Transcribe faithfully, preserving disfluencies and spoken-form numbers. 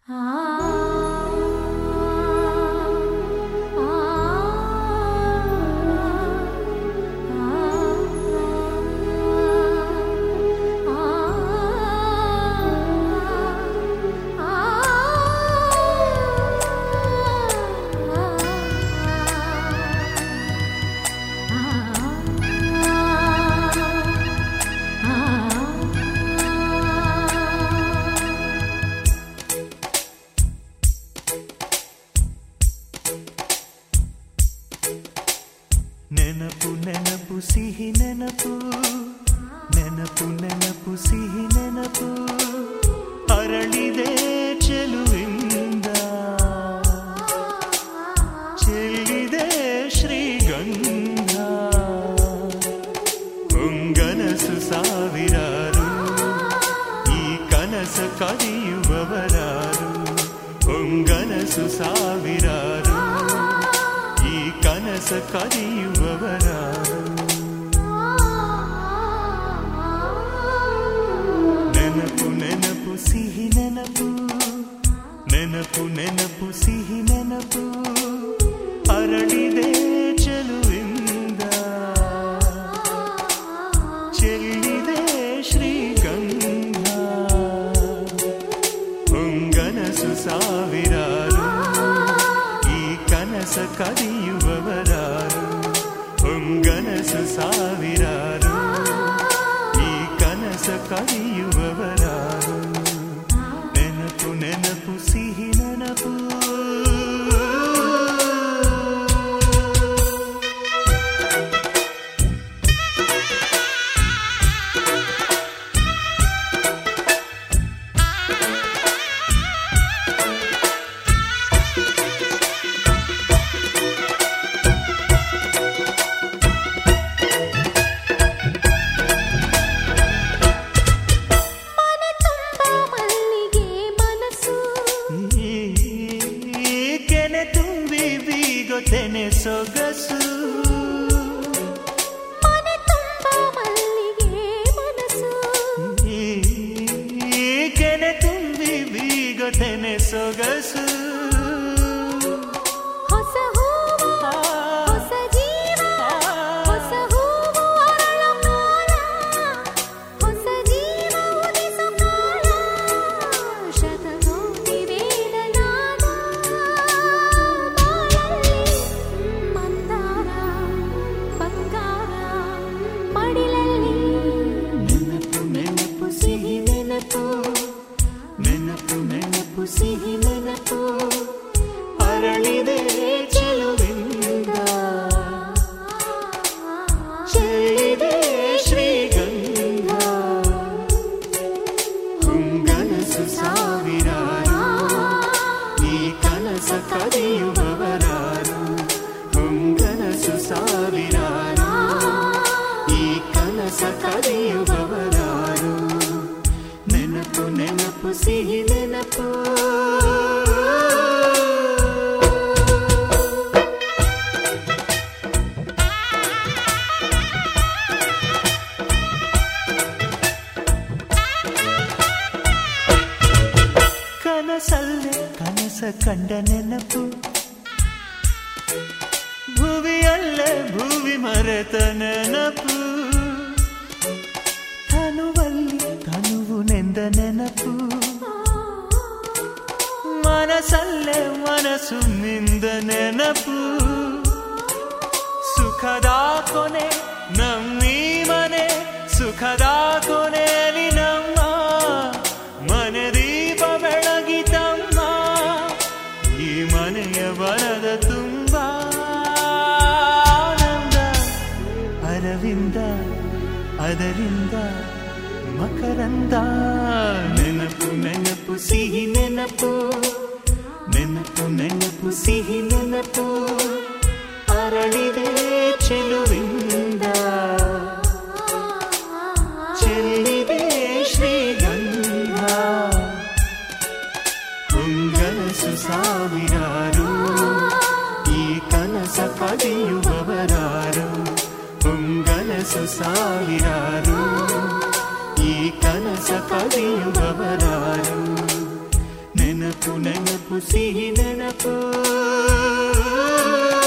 ನೆನಪು ನೆನಪು ಸಿಹಿ ನೆನಪು, ನೆನಪು ನೆನಪು ಸಿಹಿ ನೆನಪು, ಅರಳಿದೆ ಚೆಲುವಿಂದ, ಚೆಲ್ಲಿದೆ ಶ್ರೀಗಂಧ. ಹೊಂಗನಸು ಸಾವಿರಾರು, ಈ ಕನಸ ಕದಿಯುವವರಾರು. ಹೊಂಗನಸು ಸಾವಿರಾರು, ಈ ಕನಸ ಕದಿಯುವವರಾರು. ನೆನಪು ನೆನಪು ಸಿಹಿ ನೆನಪು, ನೆನಪು ನೆನಪು ಸಿಹಿ ನೆನಪು, ಅರಳಿದೆ ಚೆಲುವಿಂದ, ಚೆಲ್ಲಿದೆ ಶ್ರೀಗಂಧ. ಹೊಂಗನಸು ಸಾವಿರಾರು, ಈ ಕನಸ ಕದಿಯುವವರಾರು. ಹೊಂಗನಸು ಸಾವಿರಾರು, ಈ ಕನಸ ಕದಿಯುವವರಾರು. ನೆನಪು ನೆನಪು ಸಿಹಿ ನೆನಪು. ತೆನೆ ಸೊಗಸು, ಮನೆ ತುಂಬ ಮಲ್ಲಿಗೆ ಮನಸ್ಸು, ಈ ಕೆನೆ ತುಂಬಿ ಬೀಗ ತೆನೆ ಸೊಗಸು. ಹೊಸ ಹೂವು ಹೊಸ ಜೀವ, ಹೊಸ ಹೂವು ಅರಳು ಕಾಲ, ಹೊಸ ಜೀವ ಉದಿಸು ಕಾಲ. ಶತಕೋಟಿ ವೇದನಾದ ಮಡಿಲಲ್ಲಿ. ನೆನಪು ನೆನಪು ಸಿಹಿ ನೆನಪು, ನೆನಪು ನೆನಪು ಸಿಹಿ ನೆನಪು, ಅರಳಿದೆ ಚೆಲುವಿಂದ, ಚೆಲ್ಲಿದೆ ಶ್ರೀಗಂಧ. ಹೊಂಗನಸು ಸಾವಿರಾರು, ಈ ಕನಸ ಕದಿಯುವವರಾರು. ಹೊಂಗನಸು ಸಾವಿರಾರು, ಈ ಕನಸ ಕದಿಯುವವರಾರು. ನೆನಪು ನೆನಪು ಸಿಹಿ ನೆನಪು. ಕನಸಲ್ಲೇ ಕನಸ ಕಂಡ ನೆನಪು, ಭುವಿಯಲ್ಲೇ ಭುವಿ ಮರೆತ ನೆನಪು. ತನುವಲ್ಲಿ ತನುವು ನೆಂದ ನೆನಪು, ಮನಸಲ್ಲೇ ಮನಸ್ಸು ನಿಂದ ನೆನಪು. ಸುಖದ ಕೊನೆ ನಮ್ಮೀ ಮನೆ, ಸುಖದ ಕೊನೆಯಲ್ಲಿ ನಮ್ಮ ಮನೆ ದೀಪ ಬೆಳಗಿತಮ್ಮ. ಈ ಮನೆಯ ಬರದ ತುಂಬ ಆನಂದ, ಅರವಿಂದ ಅದರಿಂದ ಮಕರಂದ. ನೆನಪು ನೆನಪು ಸಿಹಿ ನೆನಪು, ನೆನಪು ನೆನಪು ಸಿಹಿ ನೆನಪು, ಅರಳಿದೆ ಚೆಲುವಿಂದ, ಚೆಲ್ಲಿದೆ ಶ್ರೀಗಂಧ. ಹೊಂಗನಸು ಸಾವಿರಾರು, ಈ ಕನಸ ಕದಿಯುವವರಾರು. ಹೊಂಗನಸು ಸಾವಿರಾರು, ಈ ಕನಸ ಕದಿಯುವವರಾರು. ನೆನಪು ನೆನಪು ನೆನಪು ಸಿಹಿ ನೆನಪು